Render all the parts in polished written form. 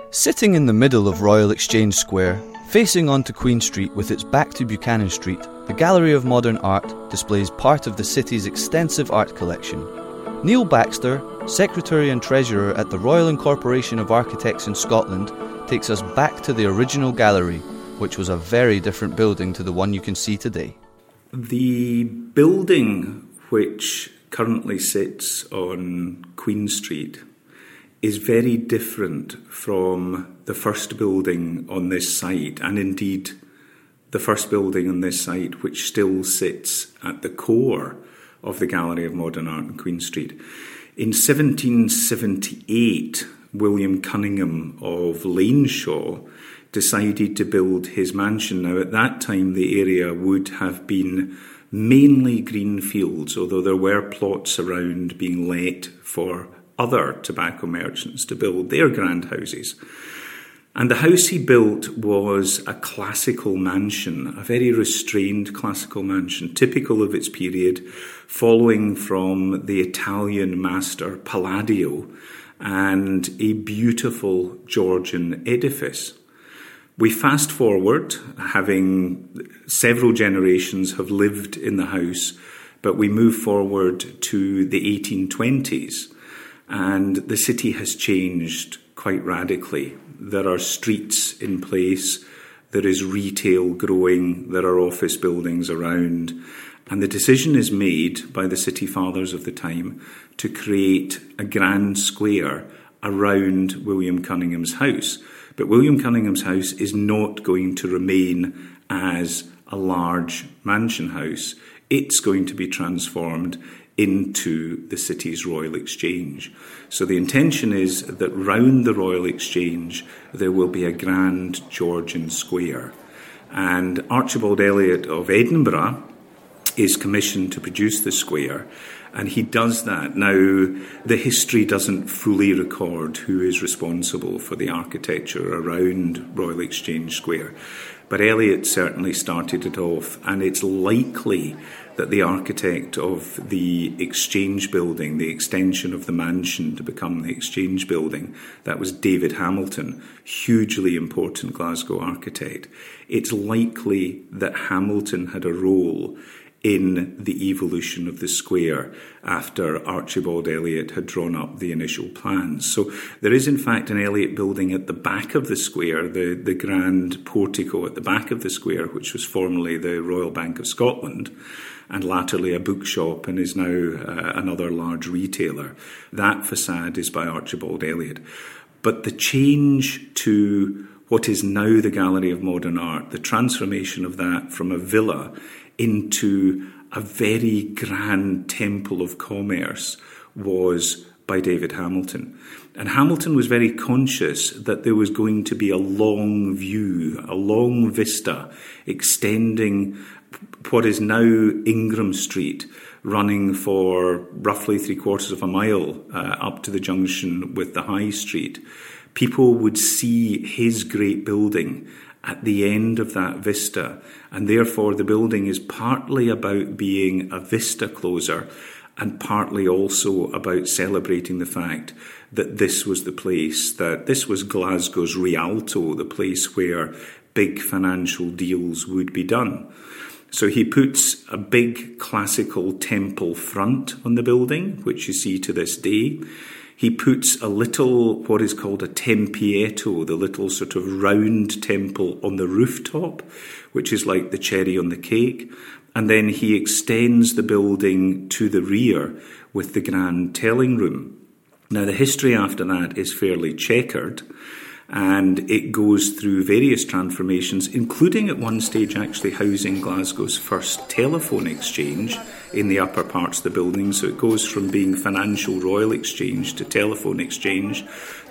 Sitting in the middle of Royal Exchange Square, facing onto Queen Street with its back to Buchanan Street, the Gallery of Modern Art displays part of the city's extensive art collection. Neil Baxter, Secretary and Treasurer at the Royal Incorporation of Architects in Scotland, takes us back to the original gallery, which was a very different building to the one you can see today. The building which currently sits on Queen Street is very different from the first building on this site, and indeed the first building on this site which still sits at the core of the Gallery of Modern Art on Queen Street. In 1778, William Cunningham of Laneshaw decided to build his mansion. Now, at that time, the area would have been mainly green fields, although there were plots around being let for other tobacco merchants to build their grand houses. And the house he built was a classical mansion, a very restrained classical mansion, typical of its period, following from the Italian master Palladio, and a beautiful Georgian edifice. We fast forward, having several generations have lived in the house, but we move forward to the 1820s, and the city has changed quite radically. There are streets in place, there is retail growing, there are office buildings around, and the decision is made by the city fathers of the time to create a grand square around William Cunningham's house. But William Cunningham's house is not going to remain as a large mansion house. It's going to be transformed into the city's Royal Exchange. So the intention is that round the Royal Exchange there will be a grand Georgian square. And Archibald Elliott of Edinburgh is commissioned to produce the square, and he does that. Now, the history doesn't fully record who is responsible for the architecture around Royal Exchange Square, but Elliott certainly started it off, and it's likely that the architect of the Exchange Building, the extension of the mansion to become the Exchange Building, that was David Hamilton, hugely important Glasgow architect. It's likely that Hamilton had a role in the evolution of the square after Archibald Elliott had drawn up the initial plans. So there is in fact an Elliott building at the back of the square, the grand portico at the back of the square, which was formerly the Royal Bank of Scotland, and latterly a bookshop and is now another large retailer. That facade is by Archibald Elliott. But the change to what is now the Gallery of Modern Art, the transformation of that from a villa into a very grand temple of commerce, was by David Hamilton. And Hamilton was very conscious that there was going to be a long view, a long vista extending what is now Ingram Street, running for roughly 3/4 of a mile up to the junction with the High Street. People would see his great building at the end of that vista, and therefore the building is partly about being a vista closer and partly also about celebrating the fact that this was the place, that this was Glasgow's Rialto, the place where big financial deals would be done. So he puts a big classical temple front on the building, which you see to this day. He puts a little, what is called a tempietto, the little sort of round temple on the rooftop, which is like the cherry on the cake. And then he extends the building to the rear with the grand telling room. Now, the history after that is fairly checkered, and it goes through various transformations, including at one stage actually housing Glasgow's first telephone exchange in the upper parts of the building. So it goes from being Financial Royal Exchange to Telephone Exchange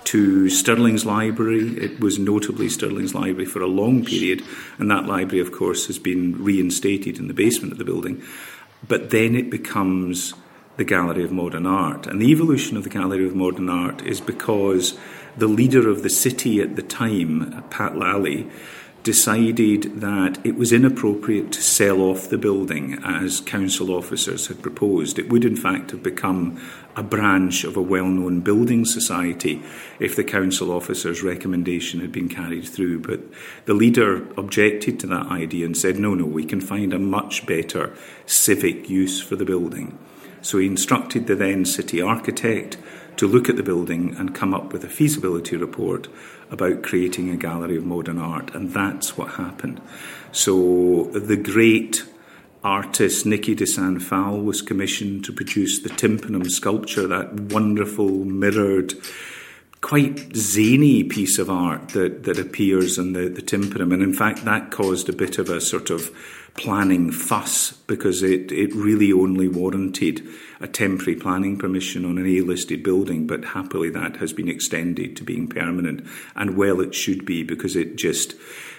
to Stirling's Library. It was notably Stirling's Library for a long period, and that library, of course, has been reinstated in the basement of the building. But then it becomes the Gallery of Modern Art. And the evolution of the Gallery of Modern Art is because the leader of the city at the time, Pat Lally, decided that it was inappropriate to sell off the building as council officers had proposed. It would in fact have become a branch of a well-known building society if the council officers' recommendation had been carried through. But the leader objected to that idea and said, no, we can find a much better civic use for the building. So he instructed the then city architect to look at the building and come up with a feasibility report about creating a gallery of modern art, and that's what happened. So the great artist Niki de Saint Phalle was commissioned to produce the tympanum sculpture, that wonderful mirrored, quite zany piece of art that appears in the tympanum. And in fact, that caused a bit of a sort of planning fuss, because it really only warranted a temporary planning permission on an A-listed building, but happily that has been extended to being permanent, and well it should be, because it just,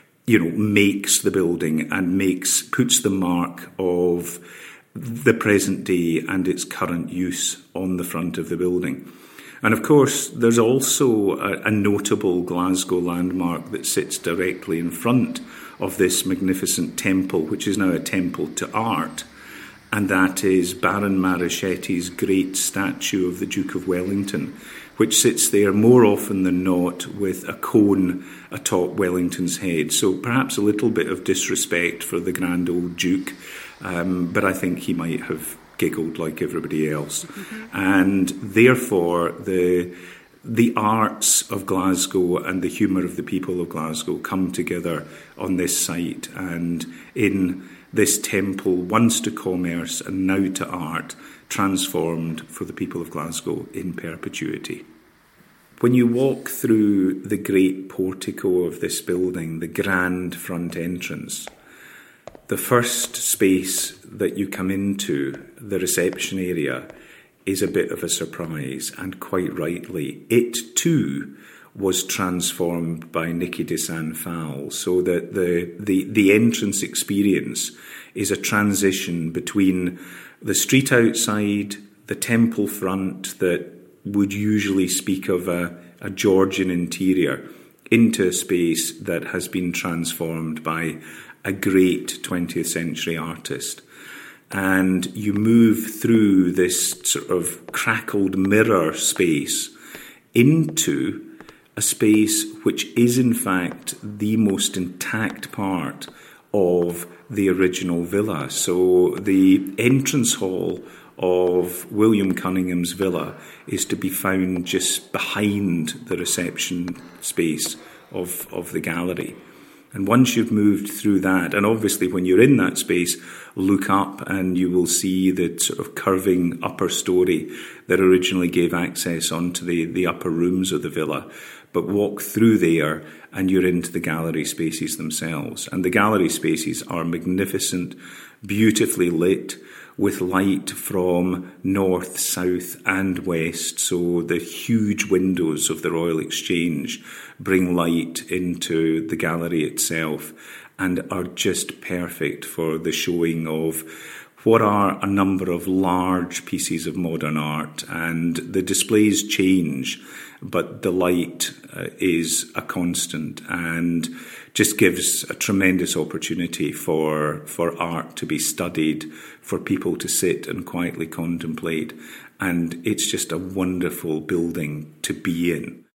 makes the building and puts the mark of the present day and its current use on the front of the building. And of course, there's also a notable Glasgow landmark that sits directly in front of this magnificent temple, which is now a temple to art, and that is Baron Marocchetti's great statue of the Duke of Wellington, which sits there more often than not with a cone atop Wellington's head. So perhaps a little bit of disrespect for the grand old Duke, but I think he might have giggled like everybody else. Mm-hmm. And therefore, the arts of Glasgow and the humour of the people of Glasgow come together on this site, and in this temple, once to commerce and now to art, transformed for the people of Glasgow in perpetuity. When you walk through the great portico of this building, the grand front entrance, the first space that you come into, the reception area, is a bit of a surprise, and quite rightly. It too was transformed by Niki de Saint Phalle, so that the entrance experience is a transition between the street outside, the temple front that would usually speak of a Georgian interior, into a space that has been transformed by a great 20th century artist. And you move through this sort of crackled mirror space into a space which is in fact the most intact part of the original villa. So the entrance hall of William Cunningham's villa is to be found just behind the reception space of the gallery. And once you've moved through that, and obviously when you're in that space, look up and you will see the sort of curving upper story that originally gave access onto the upper rooms of the villa. But walk through there and you're into the gallery spaces themselves. And the gallery spaces are magnificent, beautifully lit, with light from north, south and west. So the huge windows of the Royal Exchange bring light into the gallery itself and are just perfect for the showing of what are a number of large pieces of modern art. And the displays change, but the light is a constant and just gives a tremendous opportunity for art to be studied, for people to sit and quietly contemplate. And it's just a wonderful building to be in.